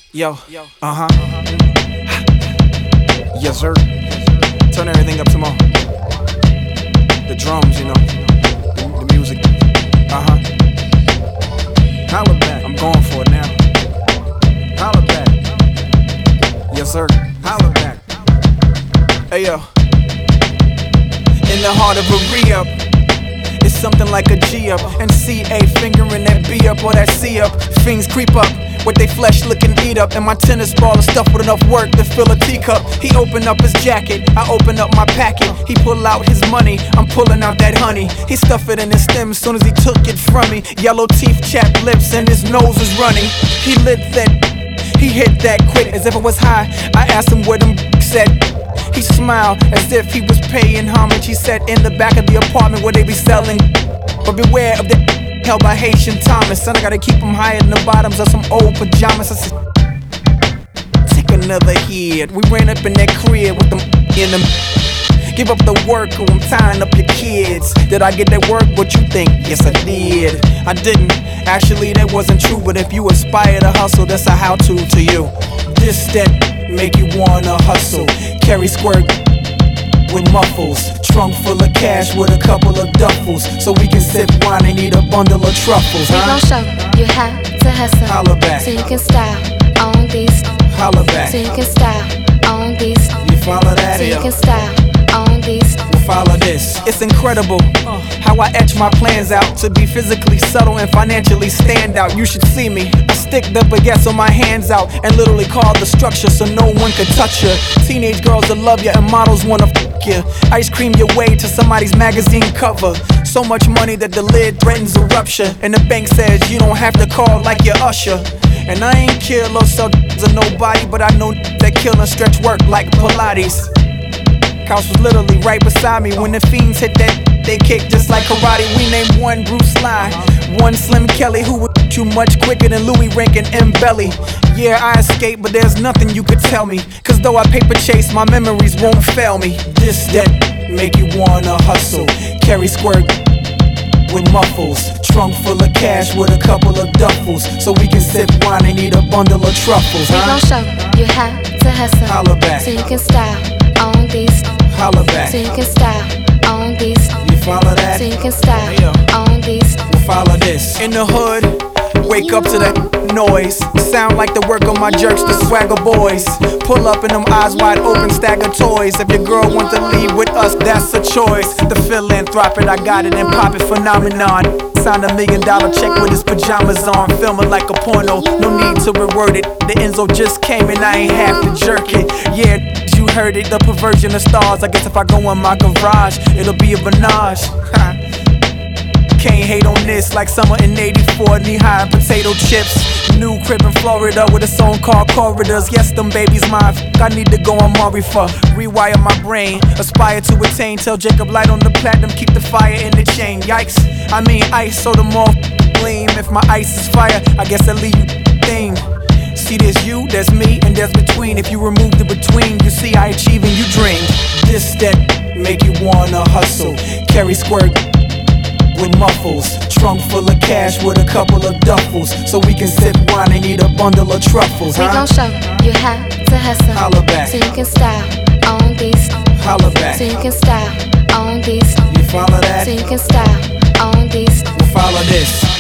Yo, yes sir. Turn everything up some more. The drums, you know, the music. Holla back, I'm going for it now. Holla back. Yes sir, holla back. Hey yo. In the heart of a re-up, it's something like a G up. And CA fingering that B up or that C up. Fiends creep up with they flesh looking beat up, and my tennis ball is stuffed with enough work to fill a teacup. He opened up his jacket, I open up my packet. He pull out his money, I'm pulling out that honey. He stuff it in his stem as soon as he took it from me. Yellow teeth, chapped lips, and his nose was running. He lit that, he hit that quick as if it was high. I asked him where them said. He smiled as if he was paying homage. He said in the back of the apartment where they be selling. But beware of the held by Haitian Thomas. Son, I gotta keep them higher than the bottoms of some old pajamas. I said, take another hit. We ran up in that crib with them in them. Give up the work or I'm tying up your kids. Did I get that work? What you think? Yes I did. I didn't. Actually that wasn't true. But if you aspire to hustle, that's a how-to to you. This that make you wanna hustle. Carry squirt with muffles. Trunk full of cash with a couple of duffels. So we can sip wine and eat a bundle of truffles. We gon' show you how to hustle. Holla back. So you can style on these. Holla back. So you can style on these. You follow that? So you can style on these. Follow this. It's incredible how I etch my plans out to be physically subtle and financially stand out. You should see me. I stick the baguettes on my hands out and literally carve the structure so no one could touch you. Teenage girls that love you and models wanna fuck you. Ice cream your way to somebody's magazine cover. So much money that the lid threatens a rupture, and the bank says you don't have to call like your usher. And I ain't kill or sell to nobody, but I know that kill and stretch work like Pilates. Couch was literally right beside me when the fiends hit that. They kick just like karate. We named one Bruce Lee, one Slim Kelly, who would shoot you much quicker than Louis Rank and M. Belly. Yeah, I escaped, but there's nothing you could tell me. Cause though I paper chase, my memories won't fail me. This that make you wanna hustle. Carry squirt with muffles. Trunk full of cash with a couple of duffels. So we can sip wine and eat a bundle of truffles. We gon' show you how to hustle. Holla back. So you can style on these. Holla back. So you can style on these. You follow that? So you can style on these. Follow this. In the hood, wake up to that noise. Sound like the work of my jerks, the swagger boys. Pull up in them eyes wide open, stack of toys. If your girl wants to leave with us, that's a choice. The philanthropic, I got it and pop it phenomenon. Signed $1 million check with his pajamas on. Filming like a porno, no need to reword it. The Enzo just came and I ain't have to jerk it. Yeah, you heard it, the perversion of stars. I guess if I go in my garage, it'll be a Benage. Can't hate on this like summer in '84, knee-high potato chips. New crib in Florida with a song called Corridors. Yes, them babies mine. I need to go on Maury for rewire my brain. Aspire to attain. Tell Jacob light on the platinum, keep the fire in the chain. Yikes, I mean ice, so the more gleam. If my ice is fire, I guess I leave you thing. See, there's you, there's me, and there's between. If you remove the between, you see I achieve and you dream. This that make you wanna hustle. Carry squirt with muffles. Trunk full of cash with a couple of duffels. So we can sip wine and eat a bundle of truffles. We gon' show you how to hustle. Holla back. So you can style on these. Holla back. So you can style on these. You follow that? So you can style on these. Follow this.